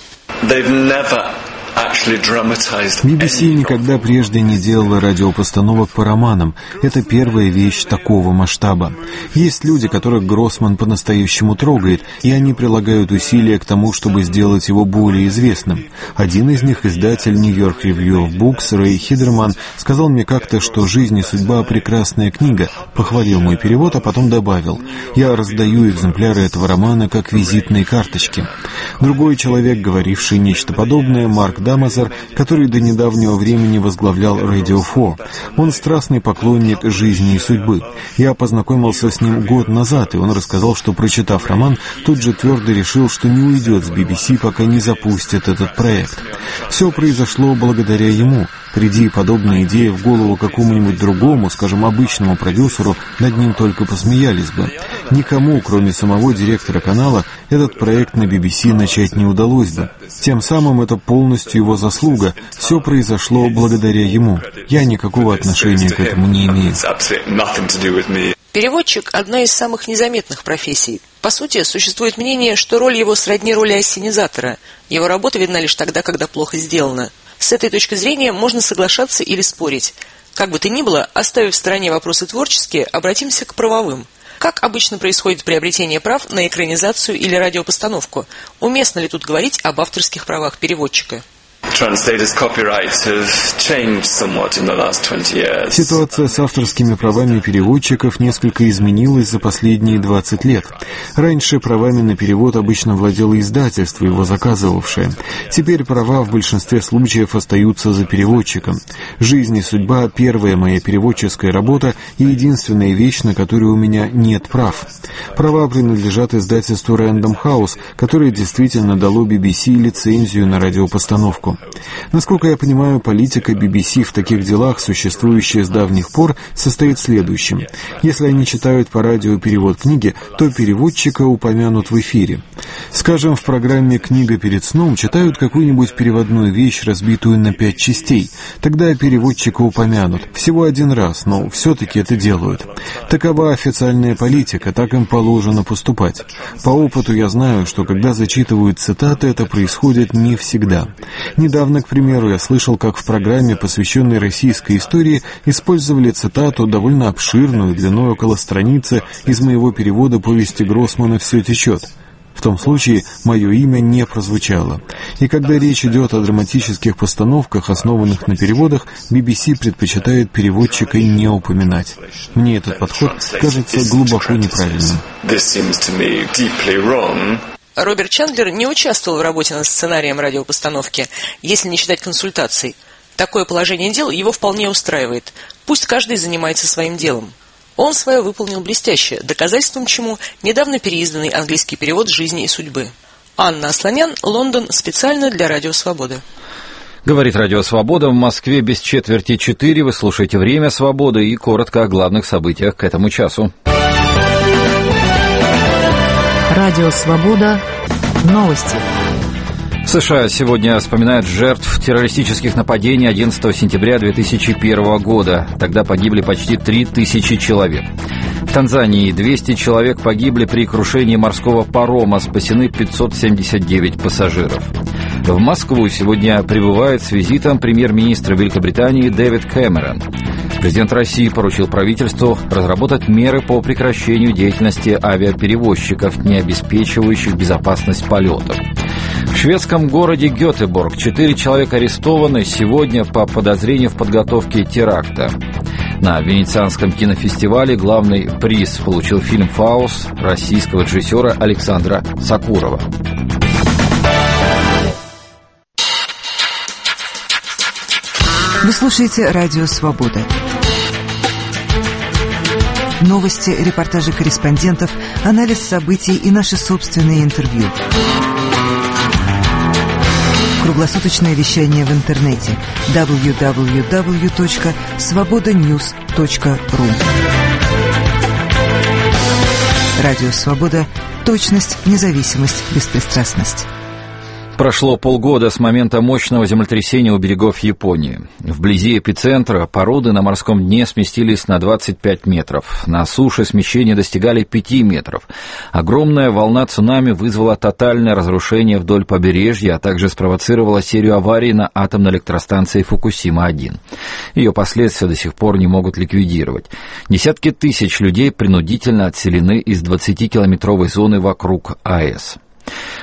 би би си никогда прежде не делала радиопостановок по романам. Это первая вещь такого масштаба. Есть люди, которых Гроссман по-настоящему трогает, и они прилагают усилия к тому, чтобы сделать его более известным. Один из них, издатель New York Review of Books Рэй Хидерман, сказал мне как-то, что «Жизнь и судьба» — прекрасная книга, похвалил мой перевод, а потом добавил: «Я раздаю экземпляры этого романа как визитные карточки». Другой человек, говоривший нечто подобное, Марк Адамазар, который до недавнего времени возглавлял Radio four. Он страстный поклонник жизни и судьбы. Я познакомился с ним год назад, и он рассказал, что, прочитав роман, тут же твердо решил, что не уйдет с би би си, пока не запустит этот проект. Все произошло благодаря ему. Приди подобная идея в голову какому-нибудь другому, скажем, обычному продюсеру, над ним только посмеялись бы. Никому, кроме самого директора канала, этот проект на би би си начать не удалось бы. Тем самым это полностью его заслуга. Все произошло благодаря ему. Я никакого отношения к этому не имею. Переводчик – одна из самых незаметных профессий. По сути, существует мнение, что роль его сродни роли ассенизатора. Его работа видна лишь тогда, когда плохо сделана. С этой точки зрения можно соглашаться или спорить. Как бы то ни было, оставив в стороне вопросы творческие, обратимся к правовым. Как обычно происходит приобретение прав на экранизацию или радиопостановку? Уместно ли тут говорить об авторских правах переводчика? Ситуация с авторскими правами переводчиков несколько изменилась за последние двадцать лет. Раньше правами на перевод обычно владело издательство, его заказывавшее. Теперь права в большинстве случаев остаются за переводчиком. «Жизнь и судьба» — первая моя переводческая работа и единственная вещь, на которую у меня нет прав. Права принадлежат издательству Random House, которое действительно дало би би си лицензию на радиопостановку. Насколько я понимаю, политика би би си в таких делах, существующая с давних пор, состоит в следующем. Если они читают по радио перевод книги, то переводчика упомянут в эфире. Скажем, в программе «Книга перед сном» читают какую-нибудь переводную вещь, разбитую на пять частей. Тогда переводчика упомянут. Всего один раз, но все-таки это делают. Такова официальная политика, так им положено поступать. По опыту я знаю, что когда зачитывают цитаты, это происходит не всегда. Недавно, к примеру, я слышал, как в программе, посвященной российской истории, использовали цитату, довольно обширную, длиной около страницы, из моего перевода повести Гроссмана «Все течет». В том случае мое имя не прозвучало. И когда речь идет о драматических постановках, основанных на переводах, би би си предпочитает переводчика не упоминать. Мне этот подход кажется глубоко неправильным. Роберт Чандлер не участвовал в работе над сценарием радиопостановки, если не считать консультаций. Такое положение дел его вполне устраивает. Пусть каждый занимается своим делом. Он свое выполнил блестяще, доказательством чему недавно переизданный английский перевод «Жизни и судьбы». Анна Асланян, Лондон, специально для Радио Свобода. Говорит Радио Свобода. В Москве без четверти четыре. Вы слушаете «Время свободы» и коротко о главных событиях к этому часу. Радио Свобода. Новости. В США сегодня вспоминают жертв террористических нападений одиннадцатого сентября две тысячи первого года. Тогда погибли почти три тысячи человек. В Танзании двести человек погибли при крушении морского парома, спасены пятьсот семьдесят девять пассажиров. В Москву сегодня прибывает с визитом премьер-министр Великобритании Дэвид Кэмерон. Президент России поручил правительству разработать меры по прекращению деятельности авиаперевозчиков, не обеспечивающих безопасность полетов. В шведском городе Гетеборг четыре человека арестованы сегодня по подозрению в подготовке теракта. На Венецианском кинофестивале главный приз получил фильм «Фауст» российского режиссера Александра Сакурова. Вы слушаете «Радио Свобода». Новости, репортажи корреспондентов, анализ событий и наши собственные интервью. Круглосуточное вещание в интернете дабл ю дабл ю дабл ю точка свобода ньюс точка ру. Радио Свобода. Точность, независимость, беспристрастность. Прошло полгода с момента мощного землетрясения у берегов Японии. Вблизи эпицентра породы на морском дне сместились на двадцать пять метров. На суше смещения достигали пяти метров. Огромная волна цунами вызвала тотальное разрушение вдоль побережья, а также спровоцировала серию аварий на атомной электростанции Фукусима один. Ее последствия до сих пор не могут ликвидировать. Десятки тысяч людей принудительно отселены из двадцатикилометровой зоны вокруг АЭС.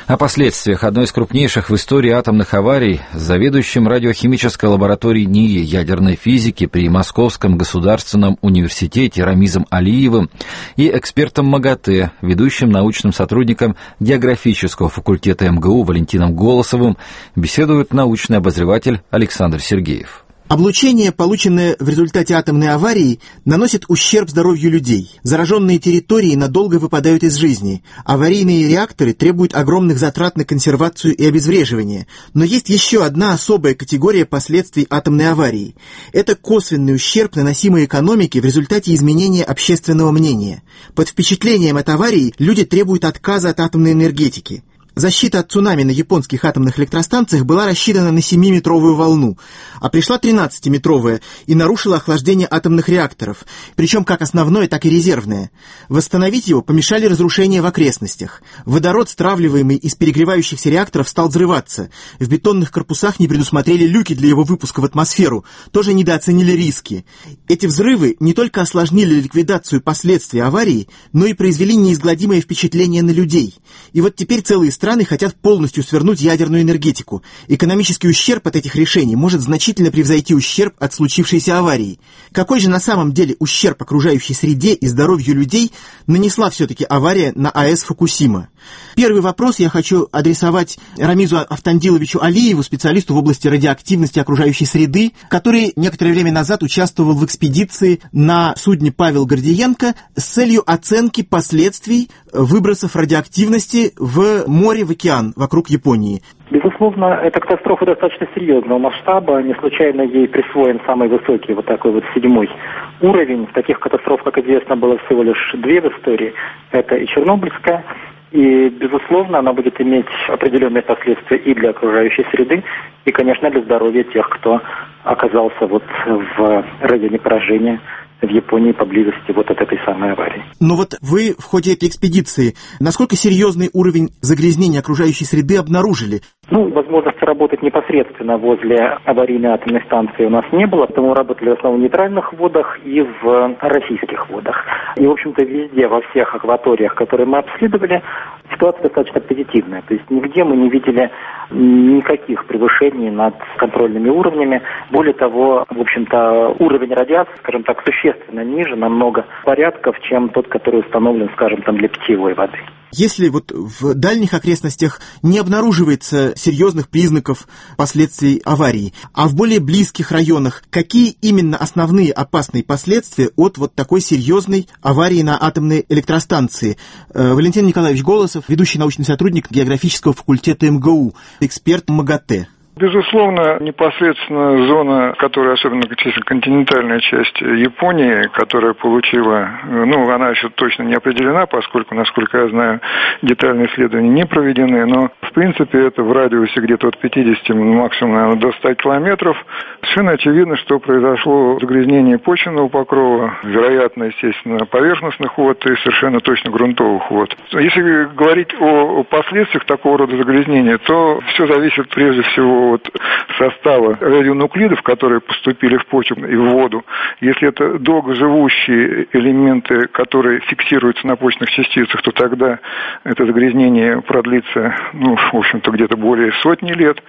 О последствиях одной из крупнейших в истории атомных аварий с заведующим радиохимической лабораторией НИИ ядерной физики при Московском государственном университете Рамизом Алиевым и экспертом МАГАТЭ, ведущим научным сотрудником географического факультета эм гэ у Валентином Голосовым, беседует научный обозреватель Александр Сергеев. Облучение, полученное в результате атомной аварии, наносит ущерб здоровью людей. Зараженные территории надолго выпадают из жизни. Аварийные реакторы требуют огромных затрат на консервацию и обезвреживание. Но есть еще одна особая категория последствий атомной аварии. Это косвенный ущерб, наносимый экономике в результате изменения общественного мнения. Под впечатлением от аварии люди требуют отказа от атомной энергетики. Защита от цунами на японских атомных электростанциях была рассчитана на семиметровую волну, а пришла тринадцатиметровая и нарушила охлаждение атомных реакторов, причем как основное, так и резервное. Восстановить его помешали разрушения в окрестностях. Водород, стравливаемый из перегревающихся реакторов, стал взрываться. В бетонных корпусах не предусмотрели люки для его выпуска в атмосферу, тоже недооценили риски. Эти взрывы не только осложнили ликвидацию последствий аварии, но и произвели неизгладимое впечатление на людей. И вот теперь целые страны Страны хотят полностью свернуть ядерную энергетику. Экономический ущерб от этих решений может значительно превзойти ущерб от случившейся аварии. Какой же на самом деле ущерб окружающей среде и здоровью людей нанесла все-таки авария на АЭС Фукусима? Первый вопрос я хочу адресовать Рамизу Автандиловичу Алиеву, специалисту в области радиоактивности окружающей среды, который некоторое время назад участвовал в экспедиции на судне «Павел Гордиенко» с целью оценки последствий выбросов радиоактивности в море, в океан вокруг Японии. Безусловно, эта катастрофа достаточно серьезного масштаба. Не случайно ей присвоен самый высокий, вот такой вот седьмой уровень. Таких катастроф, как известно, было всего лишь две в истории. Это и Чернобыльская. И, безусловно, она будет иметь определенные последствия и для окружающей среды, и, конечно, для здоровья тех, кто оказался вот в районе поражения в Японии поблизости вот от этой самой аварии. Но вот вы в ходе этой экспедиции насколько серьезный уровень загрязнения окружающей среды обнаружили? Ну, возможности работать непосредственно возле аварийной атомной станции у нас не было, поэтому работали в основном в нейтральных водах и в российских водах. И, в общем-то, везде, во всех акваториях, которые мы обследовали, ситуация достаточно позитивная. То есть нигде мы не видели никаких превышений над контрольными уровнями. Более того, в общем-то, уровень радиации, скажем так, существенно ниже, намного порядков, чем тот, который установлен, скажем, там для питьевой воды. Если вот в дальних окрестностях не обнаруживается серьезных признаков последствий аварии, а в более близких районах, какие именно основные опасные последствия от вот такой серьезной аварии на атомной электростанции? Валентин Николаевич Голосов, ведущий научный сотрудник географического факультета эм гэ у, эксперт МАГАТЭ. Безусловно, непосредственно зона, которая, особенно континентальная часть Японии, которая получила, ну, она еще точно не определена, поскольку, насколько я знаю, детальные исследования не проведены, но, в принципе, это в радиусе где-то от пятидесяти, максимум, наверное, до ста километров. Совершенно очевидно, что произошло загрязнение почвенного покрова, вероятно, естественно, поверхностных вод и совершенно точно грунтовых вод. Если говорить о последствиях такого рода загрязнения, то все зависит прежде всего от состава радионуклидов, которые поступили в почву и в воду. Если это долгоживущие элементы, которые фиксируются на почвенных частицах, то тогда это загрязнение продлится, ну, в общем-то, где-то более сотни лет.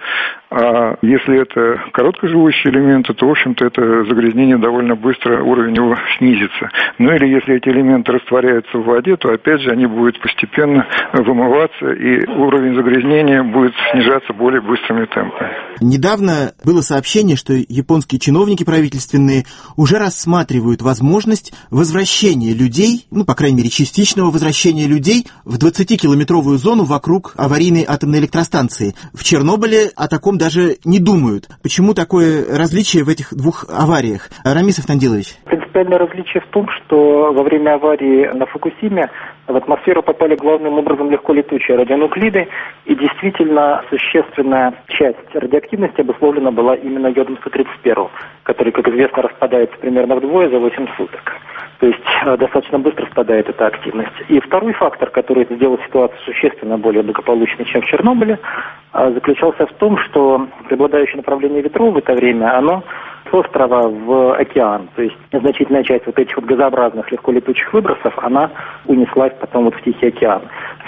А если это короткоживущие элементы, то, в общем-то, это загрязнение довольно быстро, уровень его снизится. Ну или если эти элементы растворяются в воде, то, опять же, они будут постепенно вымываться, и уровень загрязнения будет снижаться более быстрыми темпами. Недавно было сообщение, что японские чиновники правительственные уже рассматривают возможность возвращения людей, ну, по крайней мере, частичного возвращения людей в двадцатикилометровую зону вокруг аварийной атомной электростанции. В Чернобыле о таком даже не думают. Почему такое различие в этих двух авариях? Рамис Автандилович. Принципиальное различие в том, что во время аварии на Фукусиме в атмосферу попали главным образом легко летучие радионуклиды, и действительно существенная часть радиоактивности обусловлена была именно йодом сто тридцать один, который, как известно, распадается примерно вдвое за восемь суток. То есть достаточно быстро спадает эта активность. И второй фактор, который сделал ситуацию существенно более благополучной, чем в Чернобыле, заключался в том, что преобладающее направление ветров в это время, оно с острова в океан. То есть значительная часть вот этих вот газообразных легко летучих выбросов, она унеслась потом вот в Тихий океан. В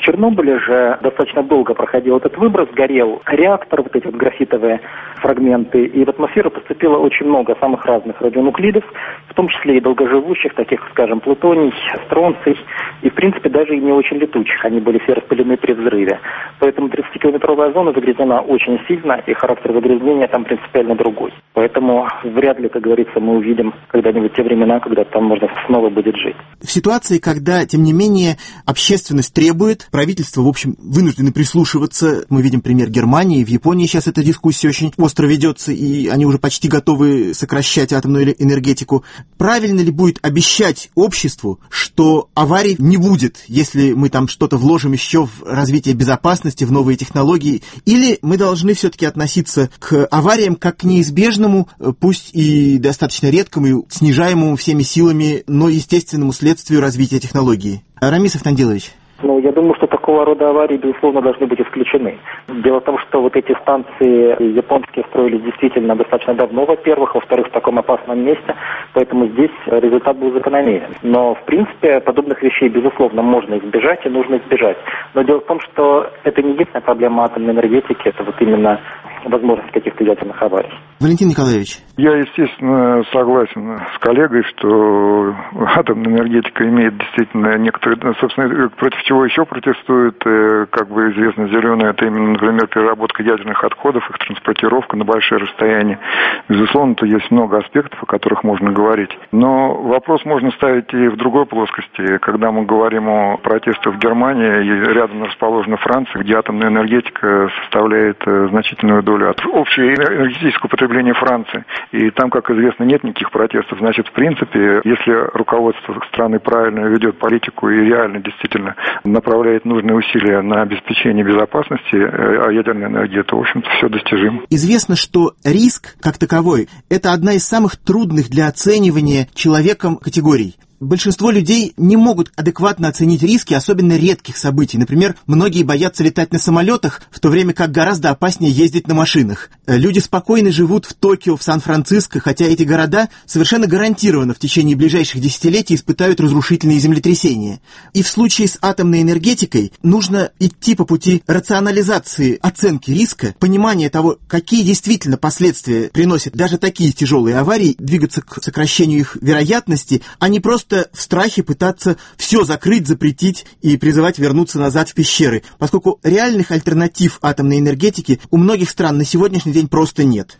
Чернобыле же достаточно долго проходил этот выброс, горел реактор, вот эти вот графитовые фрагменты, и в атмосферу поступило очень много самых разных радионуклидов, в том числе и долгоживущих, таких, скажем, плутоний, стронций, и, в принципе, даже и не очень летучих. Они были все распылены при взрыве. Поэтому тридцатикилометровая зона загрязнена очень сильно, и характер загрязнения там принципиально другой. Поэтому вряд ли, как говорится, мы увидим когда-нибудь те времена, когда там можно снова будет жить. В ситуации, когда, тем не менее, общественность требует, правительство, в общем, вынуждены прислушиваться. Мы видим пример Германии, в Японии сейчас эта дискуссия очень остро ведется, и они уже почти готовы сокращать атомную энергетику. Правильно ли будет обещать обществу, что аварий не будет, если мы там что-то вложим еще в развитие безопасности, в новые технологии? Или мы должны все-таки относиться к авариям как к неизбежному, пусть и достаточно редкому, снижаемому всеми силами, но естественному следствию развития технологии? Рамис Автандилович. Ну, я думаю, что такого рода аварии, безусловно, должны быть исключены. Дело в том, что вот эти станции японские строились действительно достаточно давно, во-первых, во-вторых, в таком опасном месте, поэтому здесь результат был закономерен. Но, в принципе, подобных вещей, безусловно, можно избежать и нужно избежать. Но дело в том, что это не единственная проблема атомной энергетики, это вот именно возможность каких-то ядерных аварий. Валентин Николаевич. Я, естественно, согласен с коллегой, что атомная энергетика имеет действительно некоторые, собственно, против чего еще протестуют, как бы известно, зеленые, это именно, например, переработка ядерных отходов, их транспортировка на большие расстояния. Безусловно, то есть много аспектов, о которых можно говорить. Но вопрос можно ставить и в другой плоскости. Когда мы говорим о протестах в Германии, и рядом расположена Франция, где атомная энергетика составляет значительную долю от общего энергетического потребления Франции. И там, как известно, нет никаких протестов. Значит, в принципе, если руководство страны правильно ведет политику и реально действительно направляет нужные усилия на обеспечение безопасности ядерной энергии, то, в общем-то, все достижимо. Известно, что риск, как таковой, это одна из самых трудных для оценивания человеком категорий. Большинство людей не могут адекватно оценить риски особенно редких событий. Например, многие боятся летать на самолетах, в то время как гораздо опаснее ездить на машинах. Люди спокойно живут в Токио, в Сан-Франциско, хотя эти города совершенно гарантированно в течение ближайших десятилетий испытают разрушительные землетрясения. И в случае с атомной энергетикой нужно идти по пути рационализации оценки риска, понимания того, какие действительно последствия приносят даже такие тяжелые аварии, двигаться к сокращению их вероятности, а не просто в страхе пытаться все закрыть, запретить и призывать вернуться назад в пещеры, поскольку реальных альтернатив атомной энергетике у многих стран на сегодняшний день просто нет.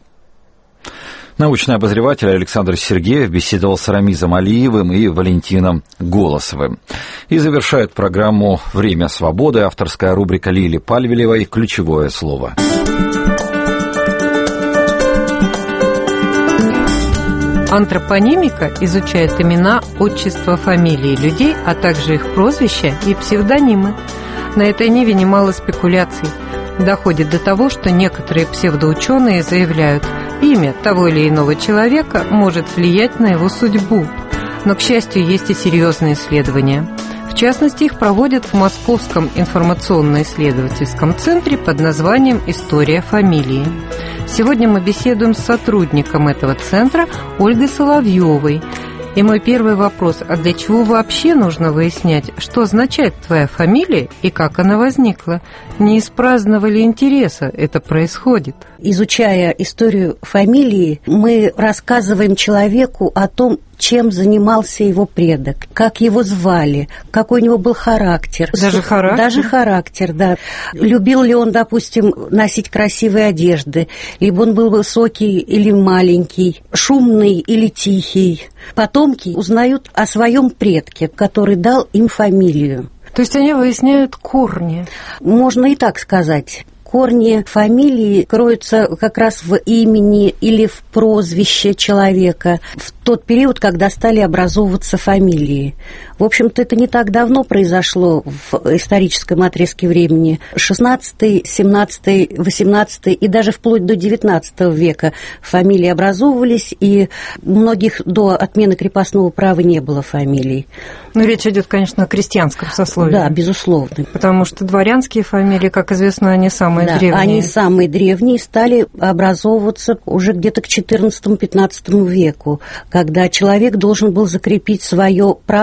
Научный обозреватель Александр Сергеев беседовал с Рамизом Алиевым и Валентином Голосовым. И завершает программу «Время свободы» авторская рубрика Лили Пальвелевой «Ключевое слово». Антропонимика изучает имена, отчества, фамилии людей, а также их прозвища и псевдонимы. На этой ниве немало спекуляций. Доходит до того, что некоторые псевдоученые заявляют, имя того или иного человека может влиять на его судьбу. Но, к счастью, есть и серьезные исследования. В частности, их проводят в Московском информационно-исследовательском центре под названием «История фамилии». Сегодня мы беседуем с сотрудником этого центра Ольгой Соловьевой. И мой первый вопрос: а для чего вообще нужно выяснять, что означает твоя фамилия и как она возникла? Не из праздного ли интереса это происходит? Изучая историю фамилии, мы рассказываем человеку о том, чем занимался его предок, как его звали, какой у него был характер. Даже характер? Даже характер, да. Любил ли он, допустим, носить красивые одежды, либо он был высокий или маленький, шумный или тихий. Потомки узнают о своем предке, который дал им фамилию. То есть они выясняют корни? Можно и так сказать. Корни фамилии кроются как раз в имени или в прозвище человека в тот период, когда стали образовываться фамилии. В общем-то, это не так давно произошло в историческом отрезке времени. шестнадцатый, семнадцатый, восемнадцатый и даже вплоть до девятнадцатого века фамилии образовывались, и у многих до отмены крепостного права не было фамилий. Но речь идет, конечно, о крестьянском сословии. Да, безусловно. Потому что дворянские фамилии, как известно, они самые да, древние. Они самые древние, стали образовываться уже где-то к четырнадцатому-пятнадцатому веку, когда человек должен был закрепить свое право на владение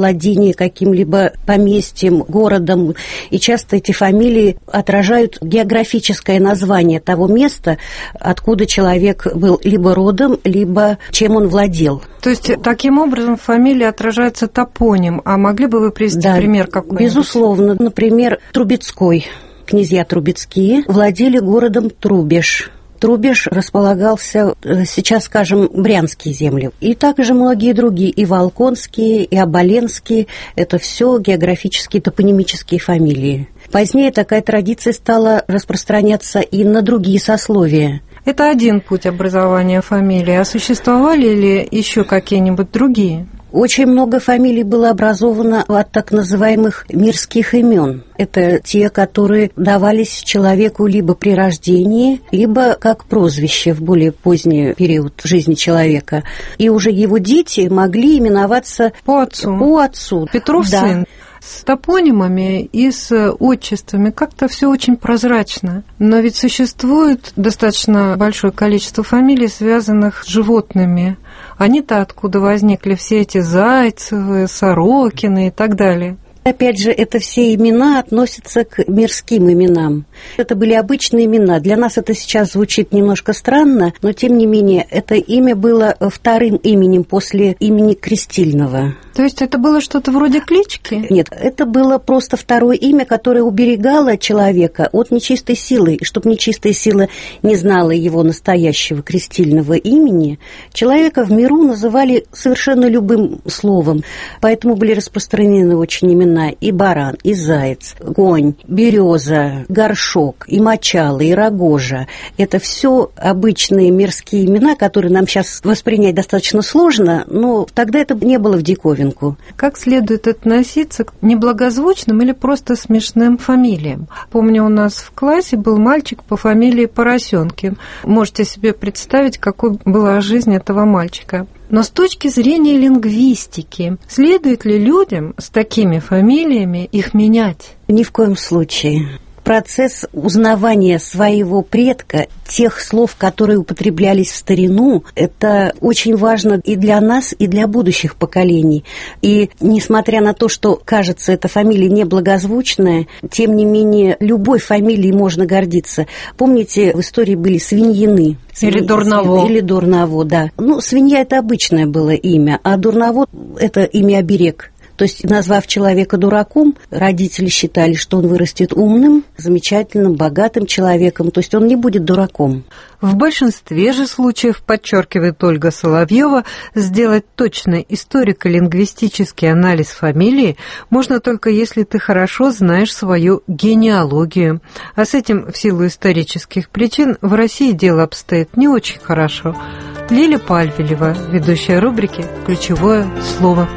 владение каким-либо поместьем, городом. И часто эти фамилии отражают географическое название того места, откуда человек был либо родом, либо чем он владел. То есть таким образом в фамилии отражается топоним. А могли бы вы привести да, пример какой-нибудь? Безусловно. Например, Трубецкой. Князья Трубецкие владели городом Трубеж. Трубеж располагался, сейчас скажем, Брянские земли. И также многие другие, и Волконские, и Оболенские. Это все географические, топонимические фамилии. Позднее такая традиция стала распространяться и на другие сословия. Это один путь образования фамилии. А существовали ли еще какие-нибудь другие? Очень много фамилий было образовано от так называемых мирских имен. Это те, которые давались человеку либо при рождении, либо как прозвище в более поздний период жизни человека. И уже его дети могли именоваться по отцу. По отцу. Петров да. сын. С топонимами и с отчествами как-то все очень прозрачно. Но ведь существует достаточно большое количество фамилий, связанных с животными. Они-то откуда возникли все эти Зайцевы, Сорокины и так далее? Опять же, это все имена относятся к мирским именам. Это были обычные имена. Для нас это сейчас звучит немножко странно, но тем не менее, это имя было вторым именем после имени крестильного. То есть это было что-то вроде клички? Нет, это было просто второе имя, которое уберегало человека от нечистой силы. И чтобы нечистая сила не знала его настоящего крестильного имени, человека в миру называли совершенно любым словом. Поэтому были распространены очень имена и баран, и заяц, конь, береза, горшок, и мочало, и рогожа. Это все обычные мирские имена, которые нам сейчас воспринять достаточно сложно, но тогда это не было в диковинку. Как следует относиться к неблагозвучным или просто смешным фамилиям? Помню, у нас в классе был мальчик по фамилии Поросенкин. Можете себе представить, какой была жизнь этого мальчика. Но с точки зрения лингвистики, следует ли людям с такими фамилиями их менять? Ни в коем случае. Процесс узнавания своего предка, тех слов, которые употреблялись в старину, это очень важно и для нас, и для будущих поколений. И несмотря на то, что, кажется, эта фамилия неблагозвучная, тем не менее, любой фамилией можно гордиться. Помните, в истории были свиньины? Или Дурново. Или Дурново, да. Ну, свинья – это обычное было имя, а Дурново – это имя-оберег. То есть, назвав человека дураком, родители считали, что он вырастет умным, замечательным, богатым человеком. То есть, он не будет дураком. В большинстве же случаев, подчеркивает Ольга Соловьева, сделать точный историко-лингвистический анализ фамилии можно только если ты хорошо знаешь свою генеалогию. А с этим в силу исторических причин в России дело обстоит не очень хорошо. Лиля Пальвелева, ведущая рубрики «Ключевое слово».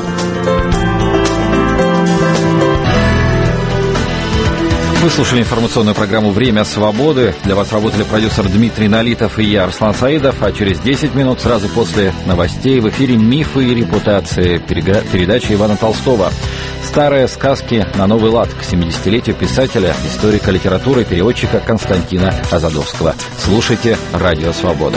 Вы слушали информационную программу «Время свободы». Для вас работали продюсер Дмитрий Налитов и я, Арслан Саидов. А через десять минут, сразу после новостей, в эфире «Мифы и репутации», передача Ивана Толстого. Старые сказки на новый лад к семидесятилетию писателя, историка литературы, переводчика Константина Азадовского. Слушайте «Радио Свобода».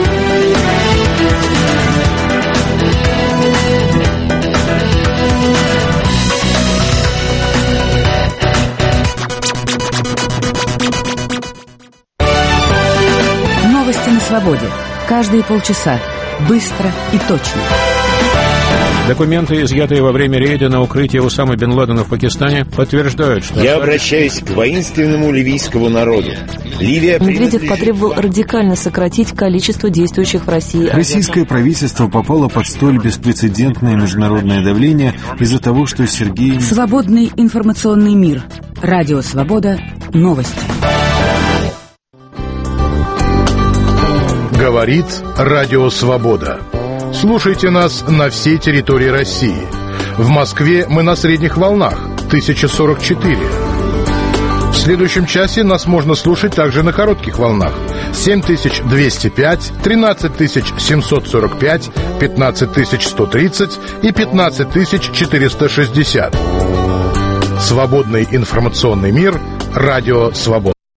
На свободе. Каждые полчаса. Быстро и точно. Документы, изъятые во время рейда на укрытие Усамы бен Ладена в Пакистане, подтверждают, что... Я обращаюсь к воинственному ливийскому народу. Ливия... Медведев потребовал радикально сократить количество действующих в России... Российское правительство попало под столь беспрецедентное международное давление из-за того, что Сергей... Свободный информационный мир. Радио «Свобода». Новости. Говорит Радио Свобода. Слушайте нас на всей территории России. В Москве мы на средних волнах тысяча сорок четыре. В следующем часе нас можно слушать также на коротких волнах семь тысяч двести пять, тринадцать тысяч семьсот сорок пять, пятнадцать тысяч сто тридцать и пятнадцать тысяч четыреста шестьдесят. Свободный информационный мир. Радио Свобода.